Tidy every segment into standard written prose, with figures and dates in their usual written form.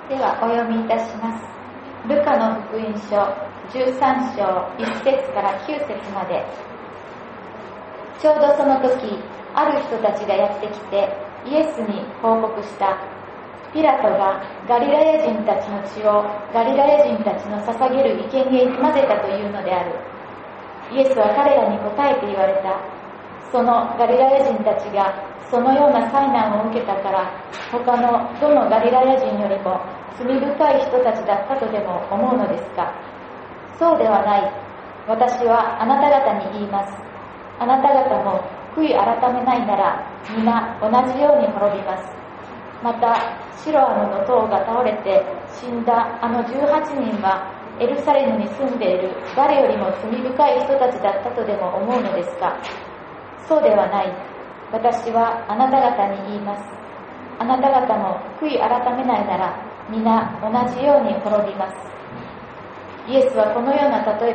ではお読みいたします。ルカの福音書13章1節から9節まで。ちょうどその時、ある人たちがやってきてイエスに報告した。ピラトがガリラヤ人たちの血をガリラヤ人たちの捧げる生贄に混ぜたというのである。イエスは彼らに答えて言われた。そのガリラヤ人たちがそのような災難を受けたから、他のどのガリラヤ人よりも罪深い人たちだったとでも思うのですか。そうではない。私はあなた方に言います。あなた方も悔い改めないなら、皆同じように滅びます。また、シロアムの塔が倒れて死んだあの18人は、エルサレムに住んでいる誰よりも罪深い人たちだったとでも思うのですか。そうではない。私はあなた方に言います。あなた方も悔い改めないなら、皆同じように滅びます。イエスはこのような例え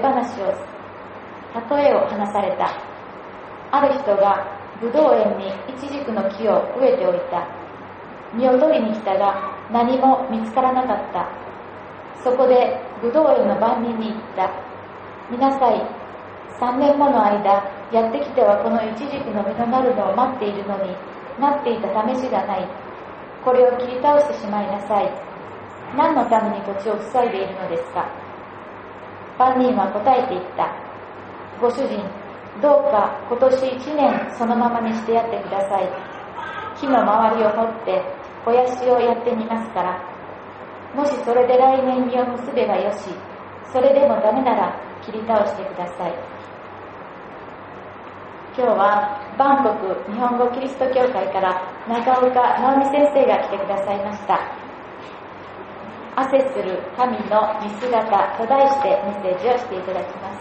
を話された。ある人がブドウ園にイチジクの木を植えておいた。実を取りに来たが何も見つからなかった。そこでブドウ園の番人に言った。見なさい。3年もの間やってきてはこのイチジクの実のなるのを待っているのに、なっていた試しがない。これを切り倒してしまいなさい。何のために土地を塞いでいるのですか。番人は答えて言った。ご主人、どうか今年1年そのままにしてやってください。木の周りを掘って肥やしをやってみますから。もしそれで来年実を結べばよし、それでもダメなら切り倒してください。今日はバンコク日本語キリスト教会から中岡直美先生が来てくださいました。汗する神の見姿と題してメッセージをしていただきます。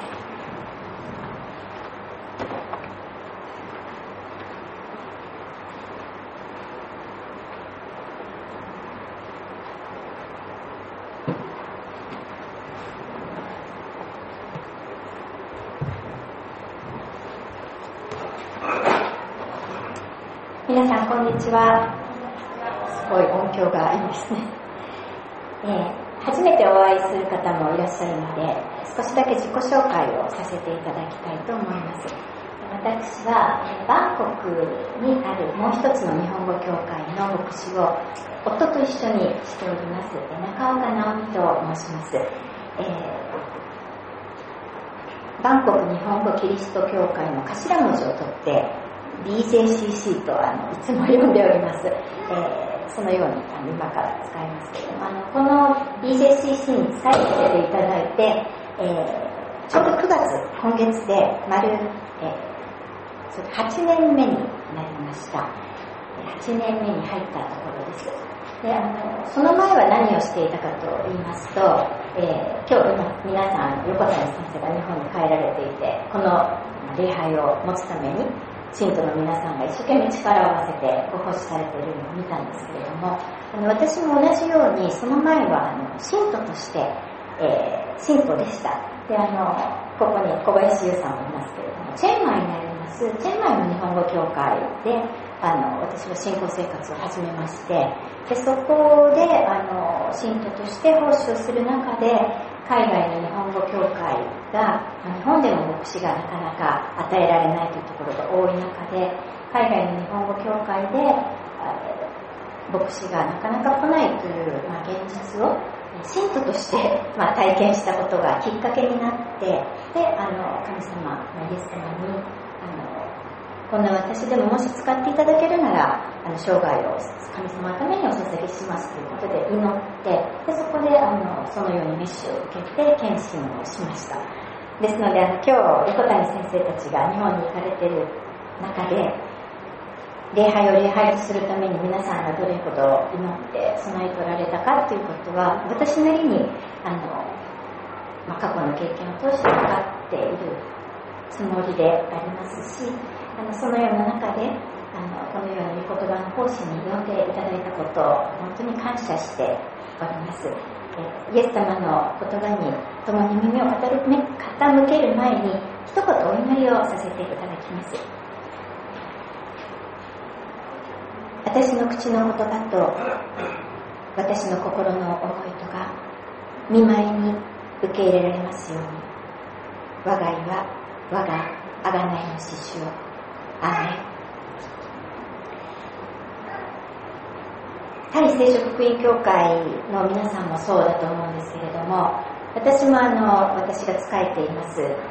皆さんこんにちは。すごい音響がいいですね。初めてお会いする方もいらっしゃるので、少しだけ自己紹介をさせていただきたいと思います。私はバンコクにあるもう一つの日本語教会の牧師を夫と一緒にしております。中岡直美と申します。バンコク日本語キリスト教会の頭文字を取ってBJCC といつも呼んでおります。そのように今から使いますけれども、この BJCC に使いさせていただいて、ちょうど9月、今月で丸、8年目になりました。8年目に入ったところです。でその前は何をしていたかと言いますと、今日皆さん横谷先生が日本に帰られていて、この礼拝を持つために信徒の皆さんが一生懸命力を合わせてご奉仕されているのを見たんですけれども、私も同じようにその前は信徒として、信徒でした。でここに小林優さんもいますけれども、チェンマイにありますチェンマイの日本語教会で私は信仰生活を始めまして、でそこで信徒として奉仕をする中で、海外の日本語教会が日本でも牧師がなかなか与えられないというところが多い中で、海外の日本語教会で牧師がなかなか来ないという、現実を信徒として、体験したことがきっかけになって、で神様、イエス様にこんな私でももし使っていただけるなら生涯を神様のためにお捧げしますということで祈って、でそこでそのようにメッシュを受けて献身をしました。ですので今日横谷先生たちが日本に行かれている中で、礼拝を礼拝するために皆さんがどれほど祈って備えておられたかということは、私なりに過去の経験を通して分かっているつもりでありますし、そのような中でこのように御言葉の奉仕に呼んでいただいたことを本当に感謝しております。イエス様の言葉に共に耳を傾ける前に一言お祈りをさせていただきます。私の口の言葉と私の心の思いとが御前に受け入れられますように。我が家は我が贖いの主よ。アーメン。タイ聖書福音教会の皆さんもそうだと思うんですけれども、私も私が仕えています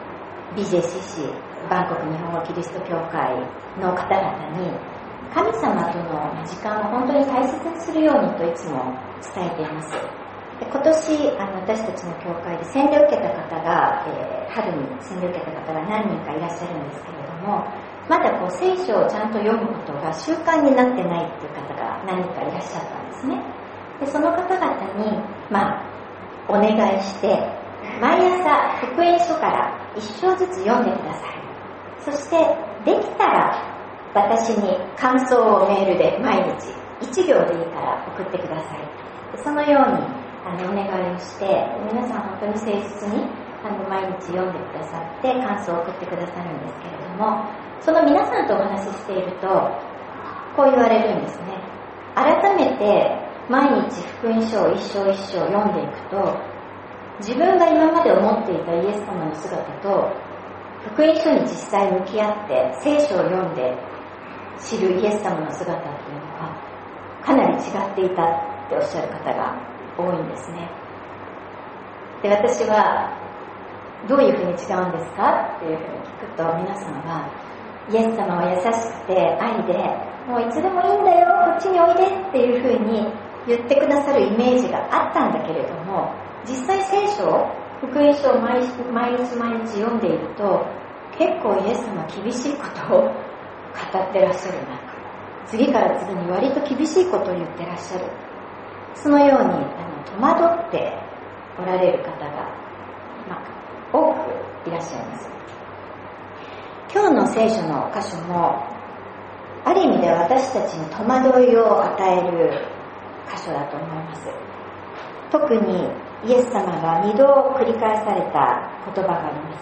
BJCC バンコク日本語キリスト教会の方々に、神様との時間を本当に大切にするようにといつも伝えています。で、今年私たちの教会で洗礼を受けた方が、春に洗礼を受けた方が何人かいらっしゃるんですけれども、まだ聖書をちゃんと読むことが習慣になってないっていう方が何人かいらっしゃったんですね。で、その方々にお願いして、毎朝福音書から一章ずつ読んでください。そしてできたら私に感想をメールで毎日1行でいいから送ってください。そのようにお願いをして、皆さん本当に誠実に毎日読んでくださって感想を送ってくださるんですけれども、その皆さんとお話ししているとこう言われるんですね。改めて毎日福音書を一章一章読んでいくと、自分が今まで思っていたイエス様の姿と福音書に実際向き合って聖書を読んで知るイエス様の姿っていうのはかなり違っていたっておっしゃる方が多いんですね。で、私はどういうふうに違うんですかっていうふうに聞くと、皆さんはイエス様は優しくて愛で、もういつでもいいんだよ、こっちにおいでっていうふうに言ってくださるイメージがあったんだけれども、実際聖書、福音書を毎日読んでいると、結構イエス様は厳しいことを語ってらっしゃるな、次から次に割と厳しいことを言ってらっしゃる、そのように戸惑っておられる方が、多くいらっしゃいます。今日の聖書の箇所もある意味では私たちに戸惑いを与える箇所だと思います。特にイエス様が2度繰り返された言葉があります。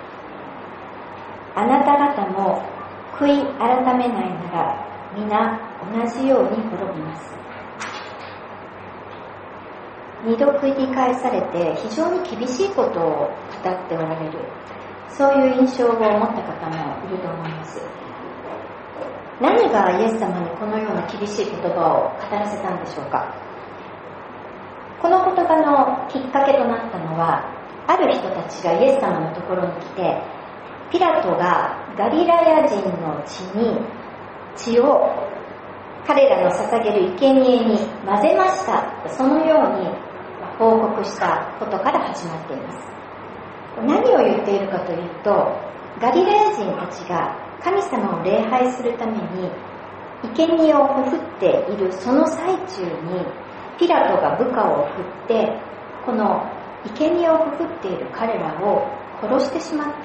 あなた方も悔い改めないなら皆同じように滅びます。2度繰り返されて非常に厳しいことを語っておられる、そういう印象を持った方もいると思います。何がイエス様にこのような厳しい言葉を語らせたんでしょうか。この言葉のきっかけとなったのは、ある人たちがイエス様のところに来て、ピラトがガリラヤ人の血を彼らの捧げる生贄に混ぜました、そのように報告したことから始まっています。何を言っているかというと、ガリラヤ人たちが神様を礼拝するために生贄をほふっているその最中に、ピラトが部下を送ってこの生贄をほふっている彼らを殺してしまった。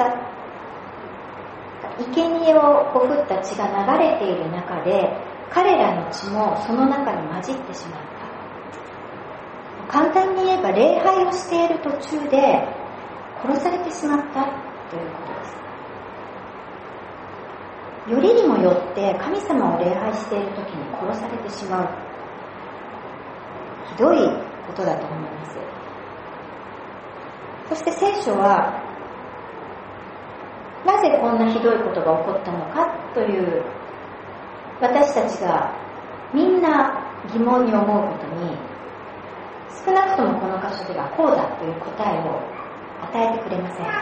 生贄をほふった血が流れている中で、彼らの血もその中に混じってしまった。簡単に言えば礼拝をしている途中で殺されてしまったということです。よりにもよって神様を礼拝している時に殺されてしまう、ひどいことだと思います。そして聖書はなぜこんなひどいことが起こったのかという、私たちがみんな疑問に思うことに、少なくともこの箇所ではこうだという答えを与えてくれません。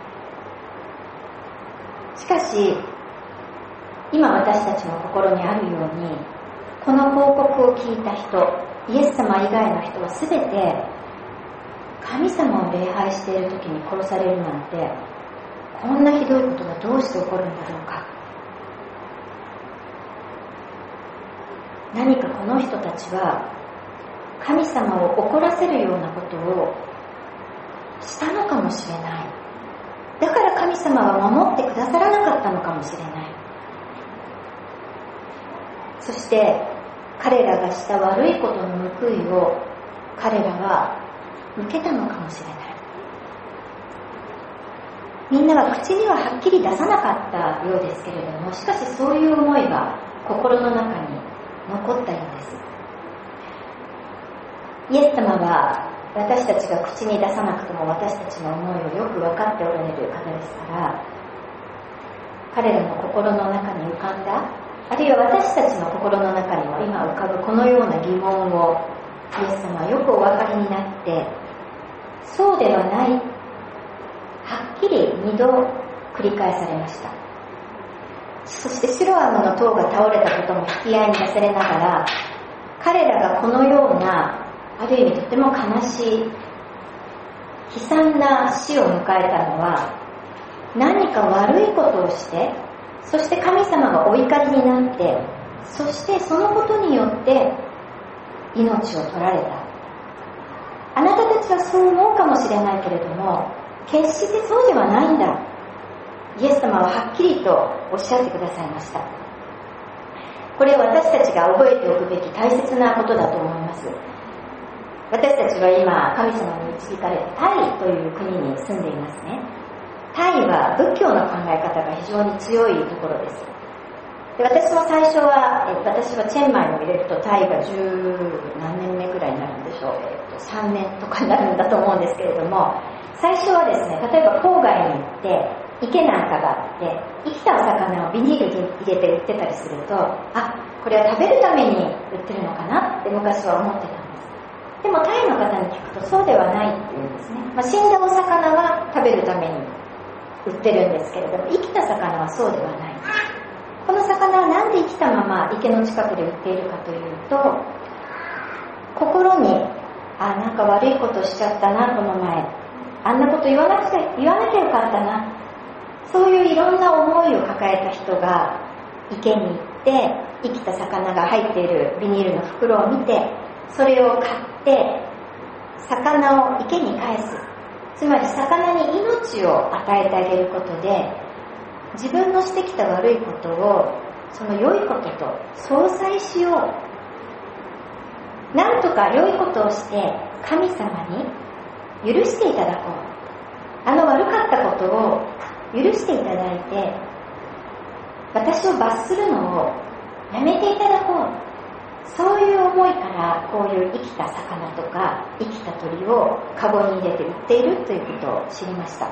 しかし今私たちの心にあるように、この報告を聞いた人、イエス様以外の人はすべて神様を礼拝している時に殺されるなんて、こんなひどいことがどうして起こるんだろうか。何かこの人たちは神様を怒らせるようなことをしたのかもしれない。だから神様は守ってくださらなかったのかもしれない。そして彼らがした悪いことの報いを彼らは受けたのかもしれない。みんなは口にははっきり出さなかったようですけれども、しかしそういう思いが心の中に残ったようです。 イエス様は私たちが口に出さなくても私たちの思いをよく分かっておられる方ですから、彼らの心の中に浮かんだ、あるいは私たちの心の中にも今浮かぶこのような疑問をイエス様はよくお分かりになって、そうではない、はっきり2度繰り返されました。そしてシロアムの塔が倒れたことも引き合いに出されながら、彼らがこのようなある意味とても悲しい悲惨な死を迎えたのは、何か悪いことをして、そして神様がお怒りになって、そしてそのことによって命を取られた。あなたたちはそう思うかもしれないけれども、決してそうではないんだ。イエス様ははっきりとおっしゃってくださいました。これは私たちが覚えておくべき大切なことだと思います。私たちは今神様に導かれてタイという国に住んでいますね。タイは仏教の考え方が非常に強いところです。で、私も最初は、私はチェンマイを入れるとタイが十何年目くらいになるんでしょう、3年とかになるんだと思うんですけれども、最初はですね、例えば郊外に行って池なんかがあって生きたお魚をビニールに入れて売ってたりすると、あ、これは食べるために売ってるのかなって昔は思ってたんです。でもタイの方に聞くとそうではないっていうんですね。死んだお魚は食べるために売ってるんですけれども、生きた魚はそうではない。この魚はなんで生きたまま池の近くで売っているかというと、心になんか悪いことしちゃったな、この前あんなこと言わなきゃよかったな、そういういろんな思いを抱えた人が池に行って生きた魚が入っているビニールの袋を見て、それを買って魚を池に返す、つまり魚に命を与えてあげることで、自分のしてきた悪いことをその良いことと相殺しよう、なんとか良いことをして神様に許していただこう、あの悪かったことを許していただいて私を罰するのをやめていただこう、そういう思いからこういう生きた魚とか生きた鳥をカゴに入れて売っているということを知りました。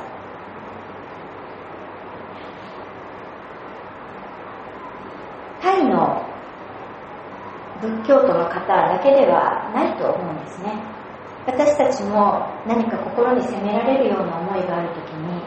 タイの仏教徒の方だけではないと思うんですね。私たちも何か心に責められるような思いがあるときに、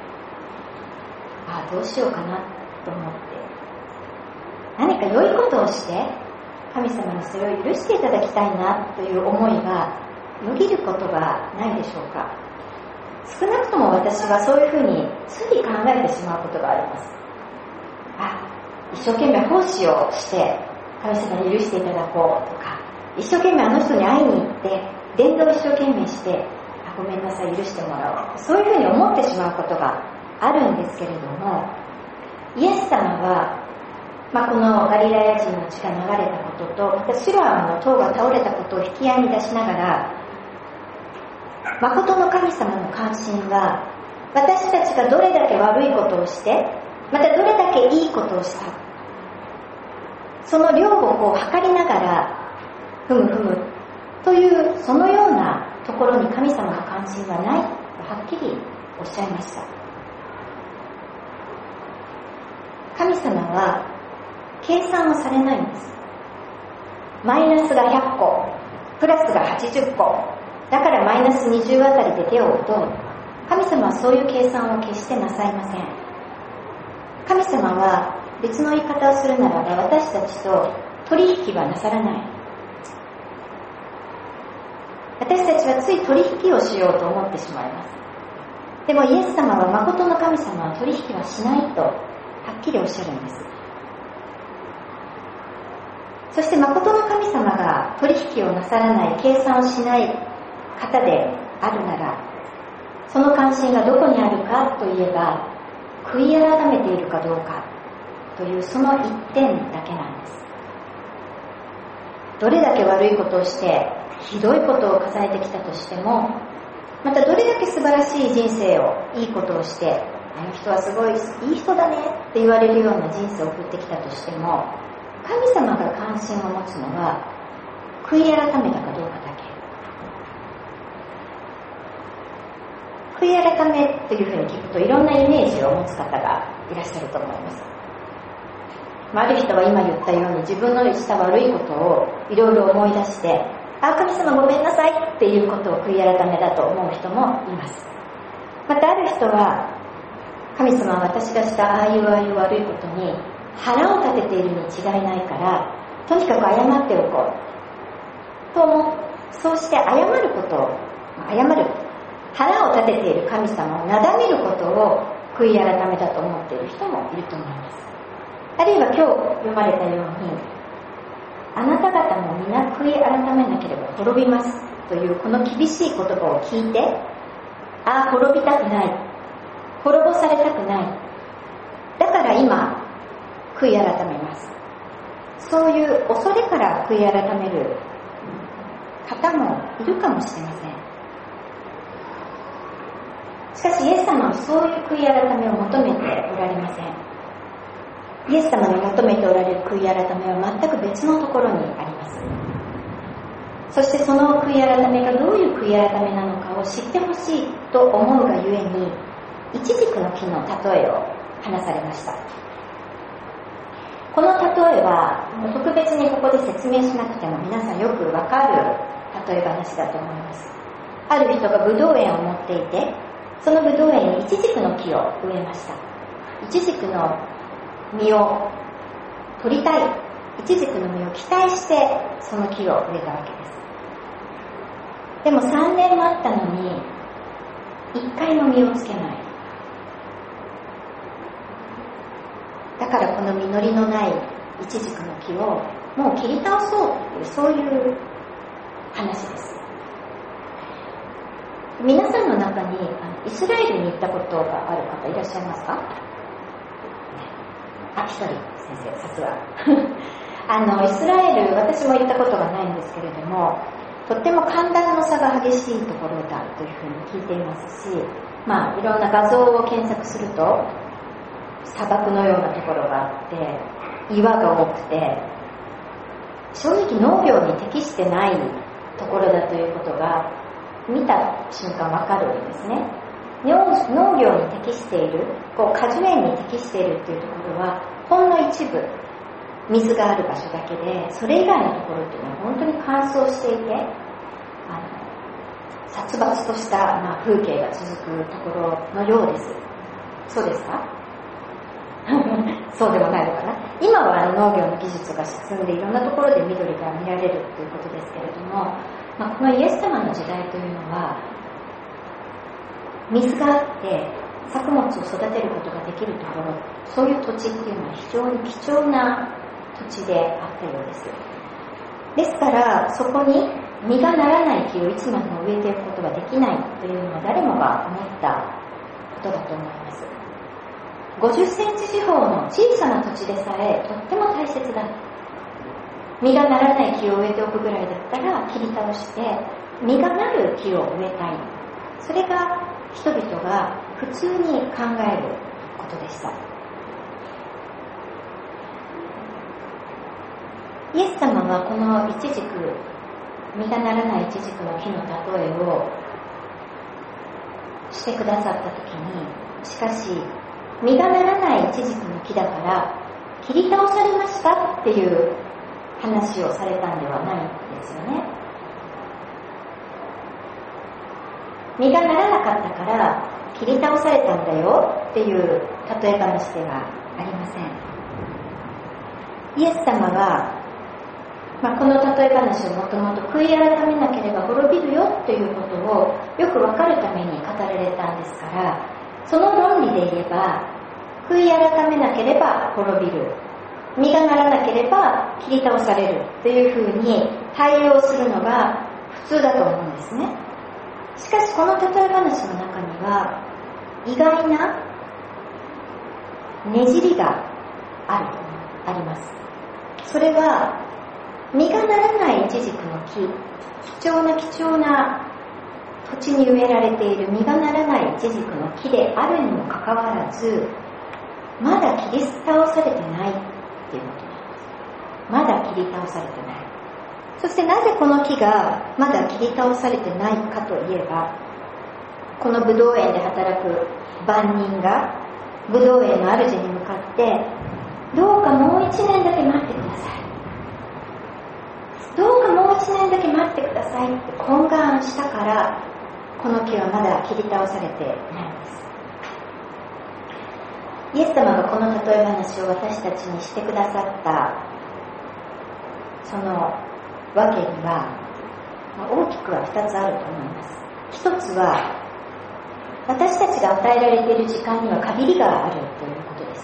どうしようかなと思って、何か良いことをして神様にそれを許していただきたいなという思いがよぎることがないでしょうか。少なくとも私はそういうふうについ考えてしまうことがあります。一生懸命奉仕をして神様に許していただこうとか、一生懸命あの人に会いに行って伝道を一生懸命してごめんなさい許してもらおう、そういうふうに思ってしまうことがあるんですけれども、イエス様は、このガリラヤ人の血が流れたことと、またシロアムの塔が倒れたことを引き合いに出しながら、誠の神様の関心は私たちがどれだけ悪いことをして、またどれだけいいことをした、その両国を測りながらふむふむというそのようなところに神様の関心はないとはっきりおっしゃいました。神様は計算をされないんです。マイナスが100個プラスが80個だからマイナス20あたりで手を打とう、神様はそういう計算を決してなさいません。神様は別の言い方をするならば、私たちと取引はなさらない。私たちはつい取引をしようと思ってしまいます。でもイエス様は誠の神様は取引はしないとはっきりおっしゃるんです。そして誠の神様が取引をなさらない、計算をしない方であるなら、その関心がどこにあるかといえば、悔い改めているかどうかというその一点だけなんです。どれだけ悪いことをしてひどいことを重ねてきたとしても、またどれだけ素晴らしい人生を、いいことをして、あの人はすごいいい人だねって言われるような人生を送ってきたとしても、神様が関心を持つのは悔い改めたかどうかだけ。 悔い改めというふうに聞くといろんなイメージを持つ方がいらっしゃると思います。ある人は今言ったように自分のした悪いことをいろいろ思い出して、神様ごめんなさいっていうことを悔い改めだと思う人もいます。またある人は、神様は私がしたああいう悪いことに腹を立てているに違いないから、とにかく謝っておこうと思う。そうして謝ることを、腹を立てている神様をなだめることを悔い改めだと思っている人もいると思います。あるいは今日読まれたように、あなた方も皆悔い改めなければ滅びますというこの厳しい言葉を聞いて、滅びたくない、滅ぼされたくない、だから今悔い改めます、そういう恐れから悔い改める方もいるかもしれません。しかしイエス様はそういう悔い改めを求めておられません。イエス様の求めておられる悔い改めは全く別のところにあります。そしてその悔い改めがどういう悔い改めなのかを知ってほしいと思うがゆえに、イチジクの木の例えを話されました。この例えは特別にここで説明しなくても皆さんよくわかる例え話だと思います。ある人がブドウ園を持っていて、そのブドウ園にイチジクの木を植えました。イチジクの実を取りたい、イチジクの実を期待してその木を植えたわけです。でも3年もあったのに1回も実をつけない。だからこの実りのないイチジクの木をもう切り倒そうという、そういう話です。皆さんの中にイスラエルに行ったことがある方いらっしゃいますか？一人先生、さすがイスラエル、私も行ったことがないんですけれども、とっても寒暖の差が激しいところだというふうに聞いていますし、いろんな画像を検索すると砂漠のようなところがあって岩が多くて、正直農業に適してないところだということが見た瞬間わかるんですね。農業に適している、果樹園に適しているというところはほんの一部水がある場所だけで、それ以外のところっていうのは本当に乾燥していて、殺伐とした風景が続くところのようです。そうですか？そうでもないのかな。今は農業の技術が進んでいろんなところで緑が見られるということですけれども、このイエス様の時代というのは水があって作物を育てることができるところ、そういう土地っていうのは非常に貴重な土地であったようです。ですからそこに実がならない木をいつまでも植えていくことができないというのは誰もが思ったことだと思います。50センチ四方の小さな土地でさえとっても大切だ。実がならない木を植えておくぐらいだったら切り倒して実がなる木を植えたい。それが人々が普通に考えることでした。イエス様はこのイチジク、実がならないイチジクの木の例えをしてくださったときに、しかし実がならないイチジクの木だから切り倒されましたっていう話をされたんではないんですよね。実がならなかったから切り倒されたんだよっていう例え話ではありません。イエス様は、この例え話をもともと悔い改めなければ滅びるよということをよく分かるために語られたんですから、その論理で言えば悔い改めなければ滅びる、実がならなければ切り倒されるというふうに対応するのが普通だと思うんですね。しかしこの例え話の中には意外なねじりがあります。それは実がならないイチジクの木、貴重な土地に植えられている実がならないイチジクの木であるにもかかわらず、まだ切り倒されてないっていうことなんです。まだ切り倒されてない。そしてなぜこの木がまだ切り倒されてないかといえば、 このブドウ園で働く番人がブドウ園の主に向かって、どうかもう1年だけ待ってください、どうかもう1年だけ待ってくださいって懇願したから、この木はまだ切り倒されてないんです。イエス様がこの例え話を私たちにしてくださったそのわけには、大きくは2つあると思います。1つは、私たちが与えられている時間には限りがあるということです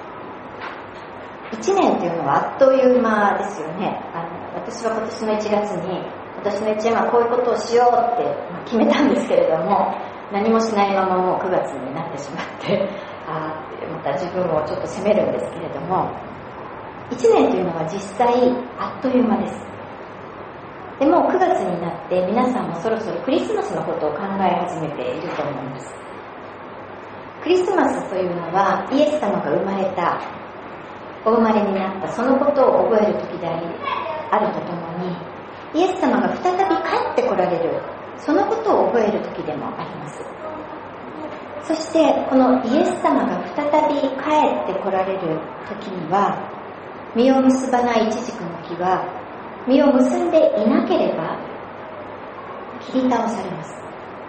。1年というのはあっという間ですよね。私は今年の1月に、今年の1年はこういうことをしようって決めたんですけれども、何もしないままもう9月になってしまって、また自分をちょっと責めるんですけれども、1年というのは実際あっという間です。でも9月になって皆さんもそろそろクリスマスのことを考え始めていると思います。クリスマスというのはイエス様が生まれた、お生まれになったそのことを覚える時であるとともに、イエス様が再び帰ってこられる、そのことを覚える時でもあります。そしてこのイエス様が再び帰ってこられる時には、実を結ばないイチジクの木は実を結んでいなければ切り倒されます。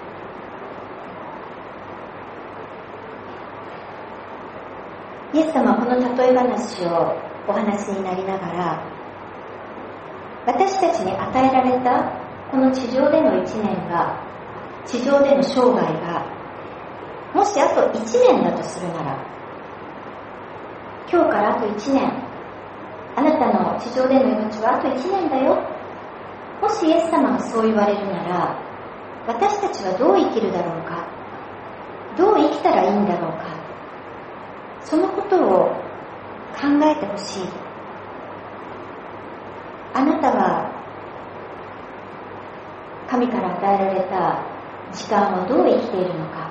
イエス様はこの例え話をお話になりながら、私たちに与えられたこの地上での1年が、地上での生涯がもしあと1年だとするなら、今日からあと1年、あなたの地上での命はあと1年だよ、もしイエス様がそう言われるなら、私たちはどう生きるだろうか、どう生きたらいいんだろうか、そのことを考えてほしい。あなたは神から与えられた時間をどう生きているのか、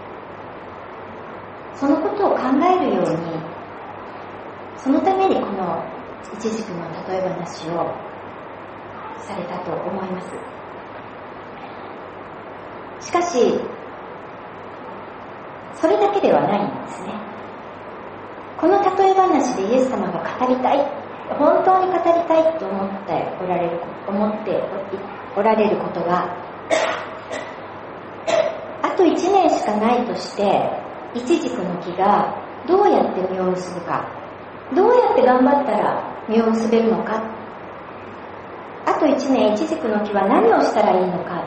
そのことを考えるように、そのためにこのイチジクの例え話をされたと思います。しかしそれだけではないんですね。この例え話でイエス様が語りたい、本当に語りたいと思っておられることは、あと1年しかないとしてイチジクの木がどうやって実を結ぶか、どうやって頑張ったら実を結べるのか、あと1年イチジクの木は何をしたらいいのか、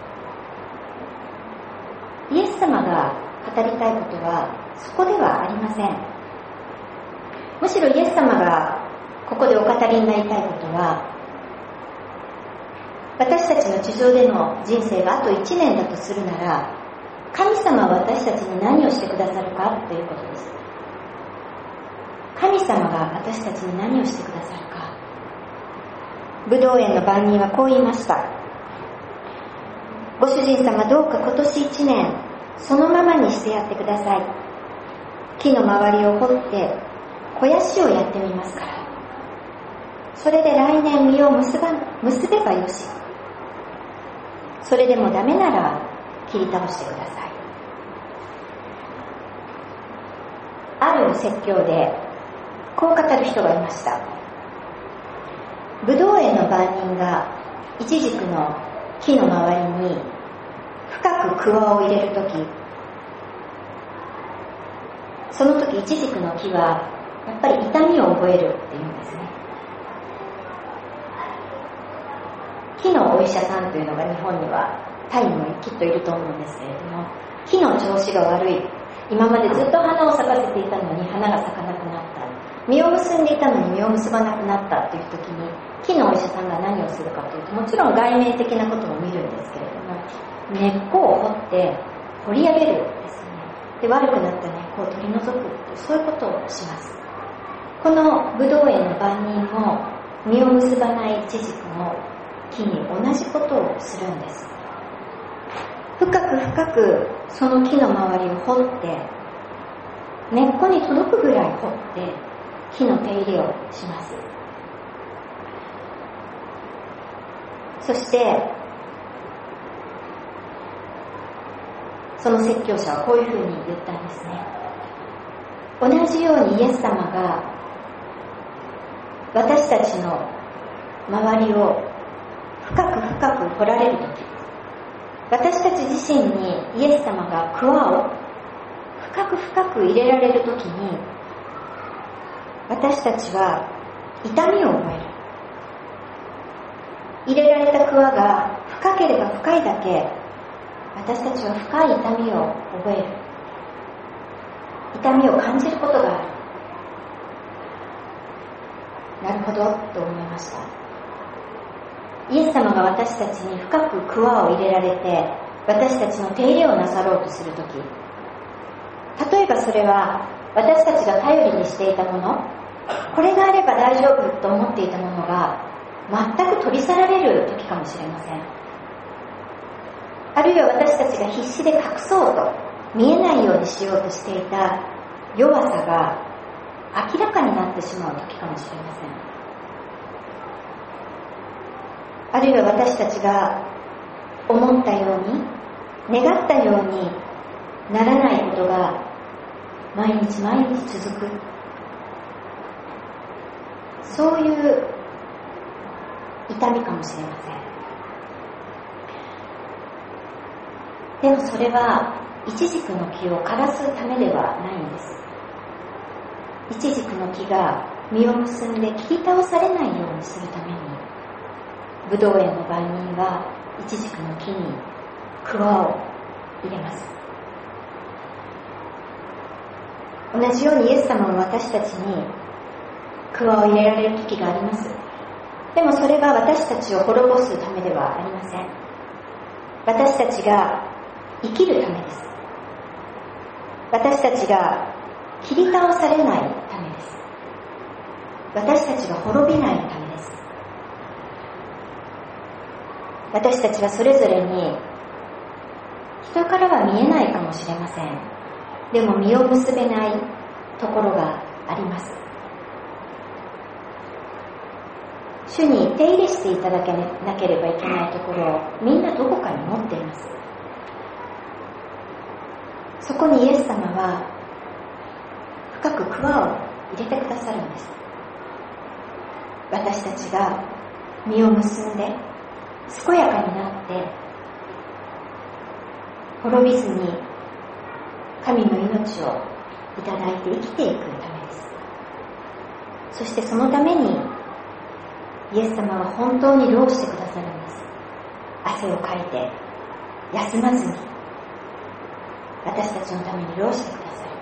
イエス様が語りたいことはそこではありません。むしろイエス様がここでお語りになりたいことは、私たちの地上での人生があと1年だとするなら、神様は私たちに何をしてくださるかということです。神様が私たちに何をしてくださるか。ブドウ園の番人はこう言いました。ご主人様、どうか今年1年そのままにしてやってください。木の周りを掘って肥やしをやってみますから、それで来年実を結べばよし。それでもダメなら切り倒してください。ある説教でこう語る人がいました。ブドウ園の番人がイチジクの木の周りに深く桑を入れるとき、その時イチジクの木はやっぱり痛みを覚えるっていうんですね。木のお医者さんというのが日本にはタイにもきっといると思うんですけれども、木の調子が悪い、今までずっと花を咲かせていたのに花が咲かなくなった、実を結んでいたのに実を結ばなくなったという時に、木のお医者さんが何をするかというと、もちろん外面的なことも見るんですけれども、根っこを掘って掘り上げるですね。で、悪くなった根っこを取り除くという、そういうことをします。このブドウ園の番人も実を結ばないイチジクの木に同じことをするんです。深く深くその木の周りを掘って、根っこに届くぐらい掘って木の手入れをします。そしてその説教者はこういうふうに言ったんですね。同じようにイエス様が私たちの周りを深く深く掘られるとき、私たち自身にイエス様がクワを深く深く入れられるときに、私たちは痛みを覚える。入れられたクワが深ければ深いだけ、私たちは深い痛みを覚える。痛みを感じることがある。なるほどと思いました。イエス様が私たちに深くクワを入れられて、私たちの手入れをなさろうとするとき、例えばそれは私たちが頼りにしていたもの、これがあれば大丈夫と思っていたものが全く取り去られるときかもしれません。あるいは私たちが必死で隠そうと、見えないようにしようとしていた弱さが明らかになってしまうときかもしれません。あるいは私たちが思ったように、願ったようにならないことが毎日毎日続く、そういう痛みかもしれません。でもそれはイチジクの木を枯らすためではないんです。イチジクの木が実を結んで切り倒されないようにするために、ブドウ園の番人はイチジクの木にクワを入れます。同じようにイエス様は私たちにクワを入れられる時があります。でもそれは私たちを滅ぼすためではありません。私たちが生きるためです。私たちが切り倒されないためです。私たちが滅びないためです。私たちはそれぞれに人からは見えないかもしれません。でも実を結べないところがあります。主に手入れしていただけなければいけないところをみんなどこかに持っています。そこにイエス様は深くクワを入れてくださるんです。私たちが実を結んで健やかになって滅びずに神の命をいただいて生きていくためです。そしてそのためにイエス様は本当に労してくださるんです。汗をかいて休まずに私たちのために労してくださる。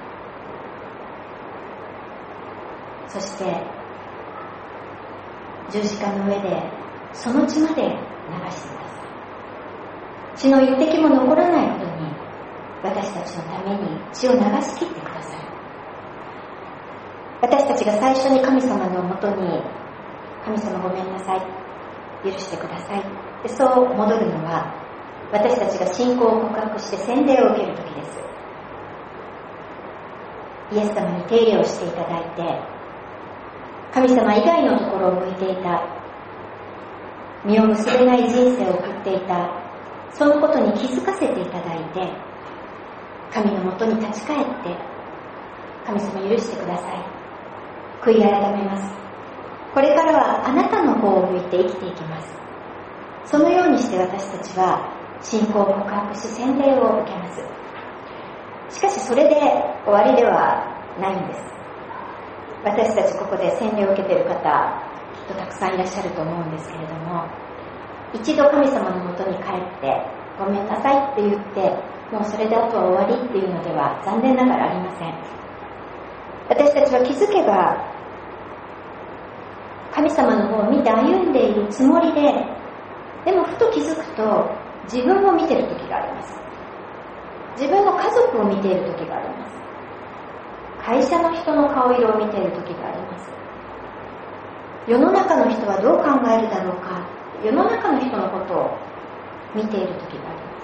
そして十字架の上でその血まで流してくださる。血の一滴も残らないほどに私たちのために血を流し切ってくださる。私たちが最初に神様のもとに、神様ごめんなさい、許してくださいでそう戻るのは、私たちが信仰を告白して洗礼を受けるときです。イエス様に手入れをしていただいて、神様以外のところを向いていた、実を結べない人生を送っていた、そのことに気づかせていただいて、神のもとに立ち返って、神様許してください、悔い改めます、これからはあなたの方を向いて生きていきます。そのようにして私たちは信仰を告白し洗礼を受けます。しかしそれで終わりではないんです。私たちここで洗礼を受けている方、きっとたくさんいらっしゃると思うんですけれども、一度神様のもとに帰ってごめんなさいって言ってもうそれであとは終わりっていうのでは残念ながらありません。私たちは気づけば神様の方を見て歩んでいるつもりで、でもふと気づくと自分を見ている時があります。自分の家族を見ている時があります。会社の人の顔色を見ている時があります。世の中の人はどう考えるだろうか、世の中の人のことを見ている時があります。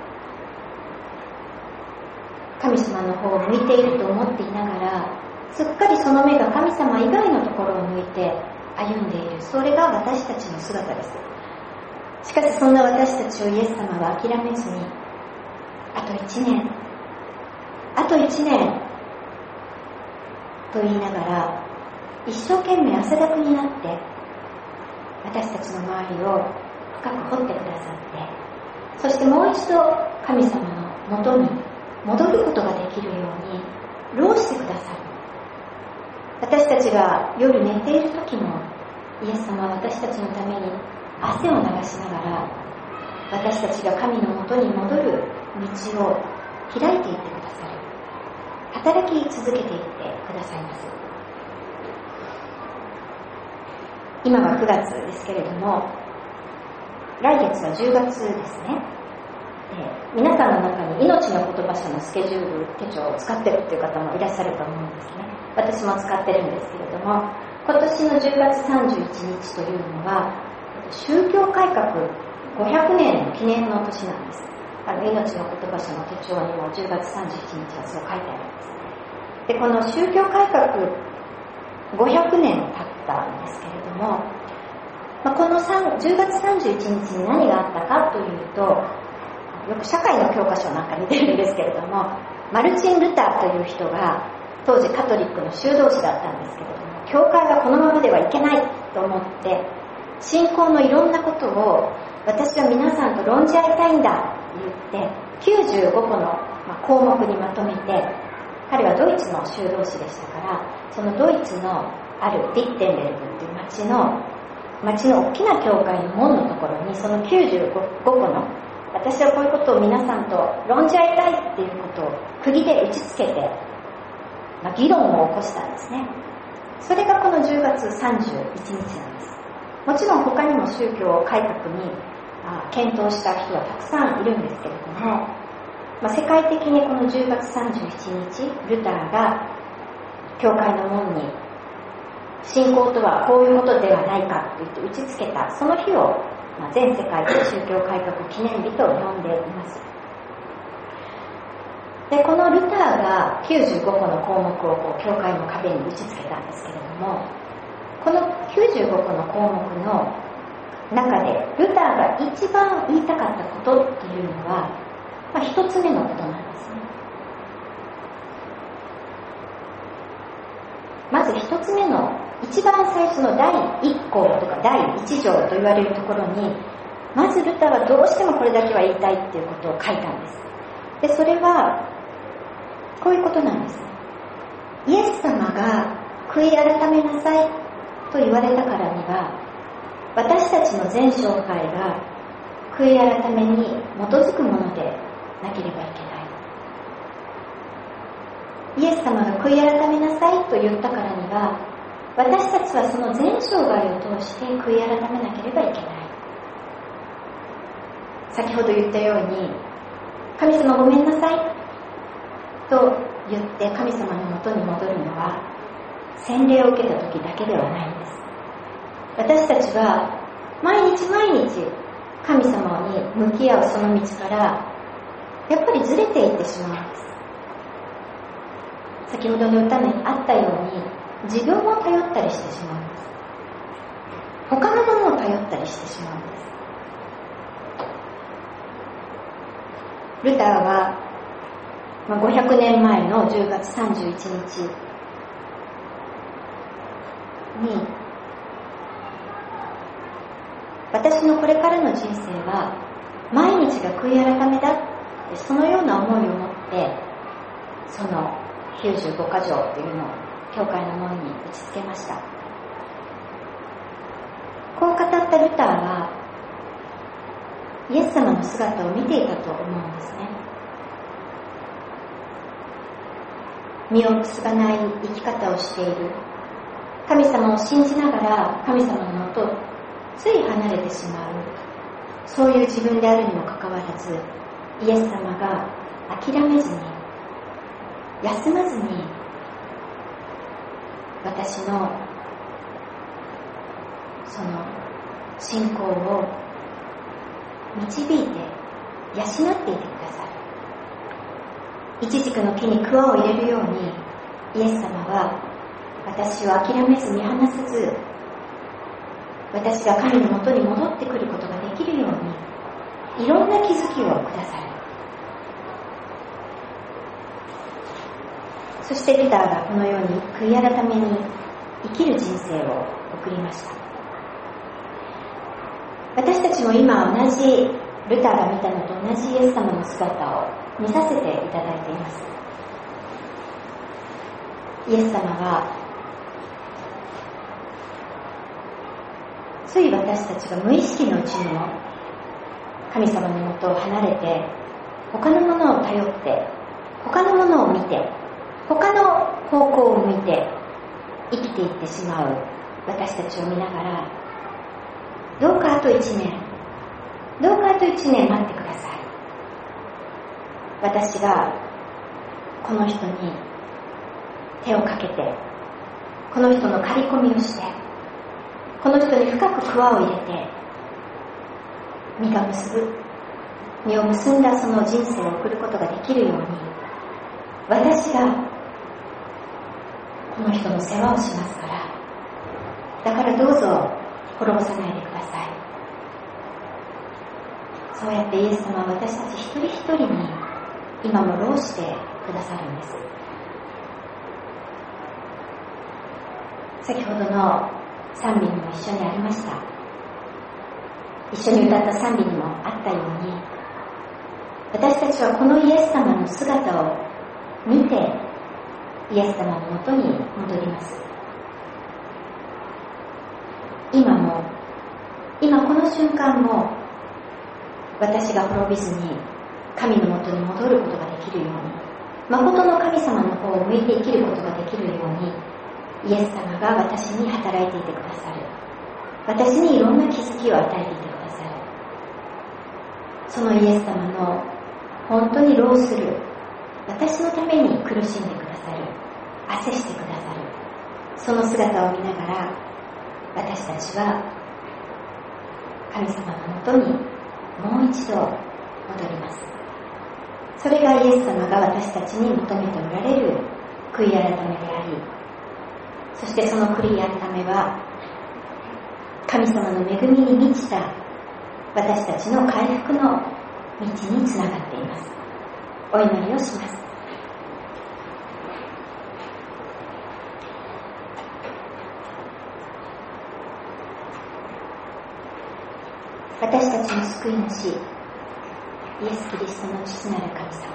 神様の方を向いていると思っていながら、すっかりその目が神様以外のところを向いて歩んでいる、それが私たちの姿です。しかしそんな私たちをイエス様は諦めずに、 あと1年、あと1年と言いながら一生懸命汗だくになって私たちの周りを深く掘ってくださって、そしてもう一度神様のもとに戻ることができるように労してくださる。私たちが夜寝ている時もイエス様は私たちのために汗を流しながら私たちが神のもとに戻る道を開いていってくださる。働き続けていってくださいます。今は9月ですけれども、来月は10月ですね。皆さんの中に命の言葉社のスケジュール手帳を使ってるっていう方もいらっしゃると思うんですね。私も使ってるんですけれども、今年の10月31日というのは宗教改革500年の記念の年なんです。命の言葉社の手帳にも10月31日はそう書いてあるんです。で、この宗教改革500年経ったんですけれども、この10月31日に何があったかというと、よく社会の教科書なんかに出るんですけれども、マルチン・ルターという人が当時カトリックの修道士だったんですけれども、教会がこのままではいけないと思って信仰のいろんなことを私は皆さんと論じ合いたいんだと言って95個の項目にまとめて、彼はドイツの修道士でしたから、そのドイツのあるリッテンベルグという町の大きな教会の門のところにその95個の私はこういうことを皆さんと論じ合いたいっていうことを釘で打ち付けて、議論を起こしたんですね。それがこの10月31日なんです。もちろん他にも宗教改革に検討した人はたくさんいるんですけれども、世界的にこの10月31日ルターが教会の門に信仰とはこういうことではないかと言って打ち付けたその日を全世界で宗教改革記念日と呼んでいます。で、このルターが95個の項目を教会の壁に打ち付けたんですけれども、この95個の項目の中でルターが一番言いたかったことっていうのは、一つ目のことなんですね。まず一つ目の一番最初の第1項とか第1条と言われるところに、まずルターはどうしてもこれだけは言いたいっていうことを書いたんです。で、それはこういうことなんです。イエス様が悔い改めなさいと言われたからには、私たちの全生涯が悔い改めに基づくものでなければいけない。イエス様が悔い改めなさいと言ったからには、私たちはその全生涯を通して悔い改めなければいけない。先ほど言ったように、神様ごめんなさいと言って神様のもとに戻るのは洗礼を受けた時だけではないんです。私たちは毎日毎日神様に向き合うその道からやっぱりずれていってしまうんです。先ほどの歌にあったように自分を頼ったりしてしまうんです。他のものを頼ったりしてしまうんです。ルターは500年前の10月31日に、私のこれからの人生は毎日が悔い改めだって、そのような思いを持ってその95箇条というのを教会の門に打ち付けました。こう語ったルターはイエス様の姿を見ていたと思うんですね。身を結ばない生き方をしている、神様を信じながら神様のもとつい離れてしまう、そういう自分であるにもかかわらず、イエス様が諦めずに休まずに私のその信仰を導いて養っていてくださる。イチジクの木に桑を入れるように、イエス様は私を諦めず見放さず、私が神のもとに戻ってくることができるようにいろんな気づきをくださる。 そしてルターがこのように悔い改めに生きる人生を送りました。私たちも今同じルターが見たのと同じイエス様の姿を見させていただいています。イエス様はつい私たちが無意識のうちにも神様のもとを離れて他のものを頼って他のものを見て他の方向を向いて生きていってしまう私たちを見ながら、どうかあと1年どうかあと1年待ってください、私がこの人に手をかけてこの人の刈り込みをしてこの人に深く桑を入れて実を結んだその人生を送ることができるように、私がこの人の世話をしますから、だからどうぞ滅ぼさないでください。そうやってイエス様は私たち一人一人に今も労してくださるんです。先ほどの賛美にも一緒にありました。一緒に歌った賛美にもあったように、私たちはこのイエス様の姿を見てイエス様のもとに戻ります。今この瞬間も私が滅びずに神のもとに戻ることができるように、誠の神様の方を向いて生きることができるように、イエス様が私に働いていてくださる。私にいろんな気づきを与えていてくださる。そのイエス様の本当に労する、私のために苦しんでくださる、汗してくださる、その姿を見ながら、私たちは神様のもとにもう一度戻ります。それがイエス様が私たちに求めておられる悔い改めであり、そしてその悔い改めは神様の恵みに満ちた私たちの回復の道につながっています。お祈りをします。私たちの救い主イエス・キリストの父なる神様、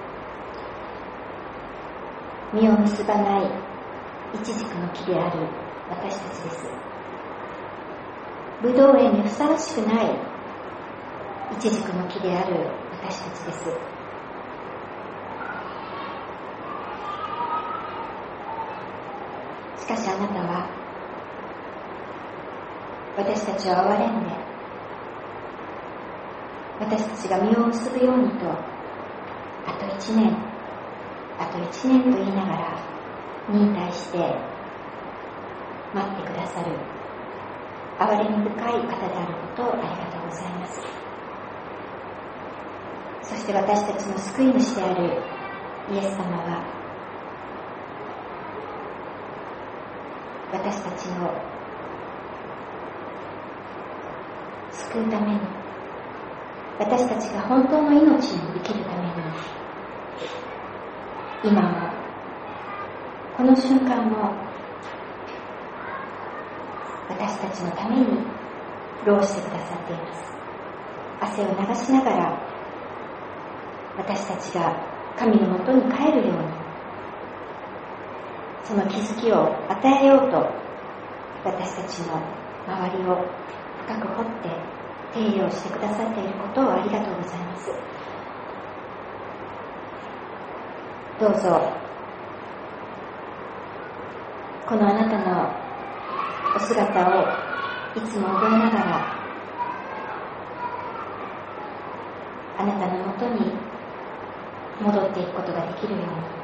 実を結ばないイチジクの木である私たちです。ブドウ園にふさわしくないイチジクの木である私たちです。しかしあなたは私たちを憐れんで、私たちが実を結ぶようにと、あと1年あと1年と言いながら忍耐して待ってくださる憐れみ深い方であることをありがとうございます。そして私たちの救い主であるイエス様は、私たちを救うために、私たちが本当の命に生きるために、今もこの瞬間も私たちのために労してくださっています。汗を流しながら私たちが神のもとに帰るように、その気づきを与えようと、私たちの周りを深く掘って手入れをしてくださっていることをありがとうございます。どうぞこのあなたのお姿をいつも覚えながら、あなたのもとに戻っていくことができるよ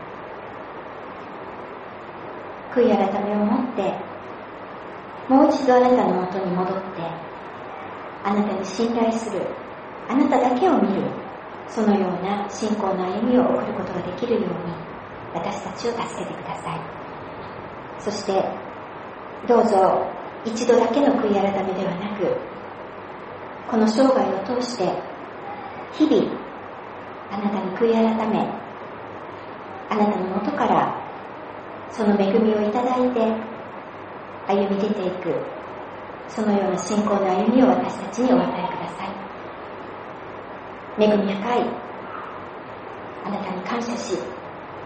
うに、悔い改めを持ってもう一度あなたのもとに戻って、あなたに信頼する、あなただけを見る、そのような信仰の歩みを送ることができるように、私たちを助けてください。そしてどうぞ一度だけの悔い改めではなく、この生涯を通して日々あなたに悔い改め、あなたのもとからその恵みをいただいて歩み出ていく、そのような信仰の歩みを私たちにお与えください。恵み深いあなたに感謝し、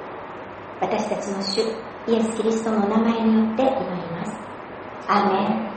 私たちの主イエス・キリストのお名前によって祈ります。アーメン。